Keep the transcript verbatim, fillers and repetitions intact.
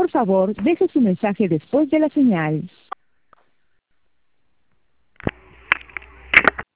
Por favor, deje su mensaje después de la señal.